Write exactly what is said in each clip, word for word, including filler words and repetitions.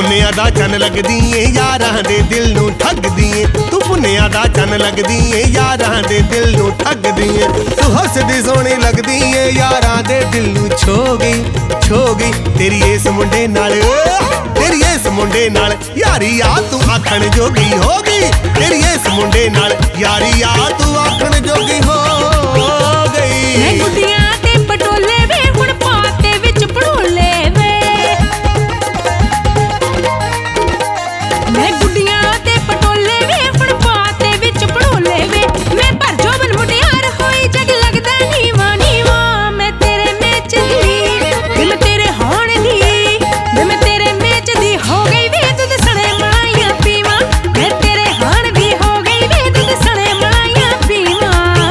पुन्निया दा चन लगदी ए यारां दे दिल नूं ठगदी ए। तू पुन्निया दा चन लगदी ए यारां दे दिल नूं ठगदी ए। तू हसदी सोहनी लगदी ए यारां दे दिल नूं छो गई छो गई तेरी इस मुंडे नाल तेरी इस मुंडे नाल यारी आ तू आखण जोगी हो गई। तेरी इस मुंडे नाल यारी आ तू आखण जोगी हो गई। मैं गुड्डियां ते पटोले वे हुण पाते विच पड़ोले वे। मैं गुड्डियां ते पटोले वे हुण पाते विच पड़ोले वे। मैं भर जोबन मुटियार होई जग लगदा नीवा नीवा। मैं तेरे मेच दी वे मैं तेरे होण दी वे मैं तेरे मेच दी हो गई वे दुध सणे मलाइयां पीवा। मैं तेरे हाण दी हो गई वे दुध सणे मलाइयां पीवा।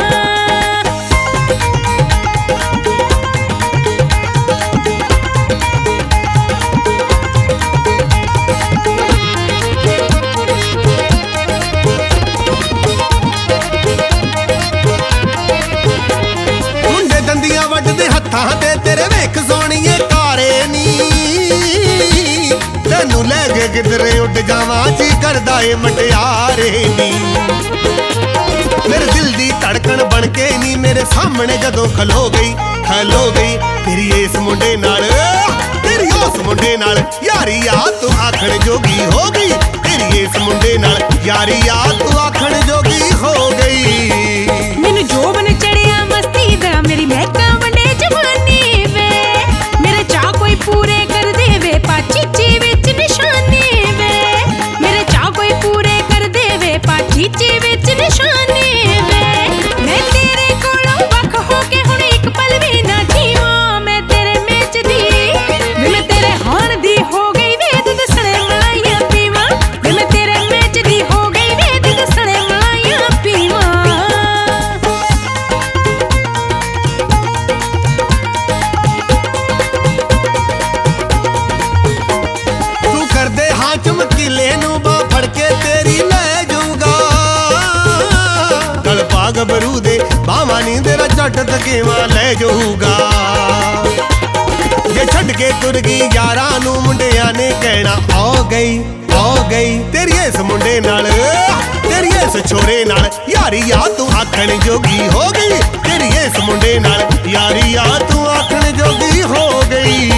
मुंडे दंदियां वड्डदे हत्थां ते तेरे वेख सोहणीए कारे नी। तैनू लै के किधरे उड जावां जी करदा ए मटियारे नी। मेरे दिल दी धड़कन बन के नी मेरे सामने जदों खलो गई खलो गई। तेरी इस मुंडे नाल तेरी उस मुंडे नाल यारी आ तू आखण जोगी हो गई। तेरी इस मुंडे नाल यारी आ तू आखण जोगी हो गई। मैनू जोबन चढ़िया मस्ती दा मेरी महका वंडे जवानी वे। मेरे चाह कोई पूरे कर दे वे पाचीची विच निशानी वे। मेरे चाह कोई पूरे कर दे वे पाचीची विच निशानी वे। मैं तेरे कोलों वख हो के हुण इक पल भी ना जीवां। मैं तेरे मेच दी वे मैं तेरे हाण दी हो गई वे दुध सणे मलाइयां पीवां। वे मैं तेरे मेच दी हो गई वे दुध सणे मलाइयां पीवां। तू कर दे हाँ चमकीले नू बां फड़ के तेरी लै जाऊंगा। गल पा गबरू दे बावां नी तेरा झट तकेवा लै जाऊगा। जे छड्ड के तुर गई यारां नू मुंडियां ने कहना आ गई आ गई। तेरी इस मुंडे नाल तेरी इस छोरे नाल यारी आ तू आखण जोगी हो गई। तेरी इस मुंडे नाल यारी आ तू आखण जोगी हो गई।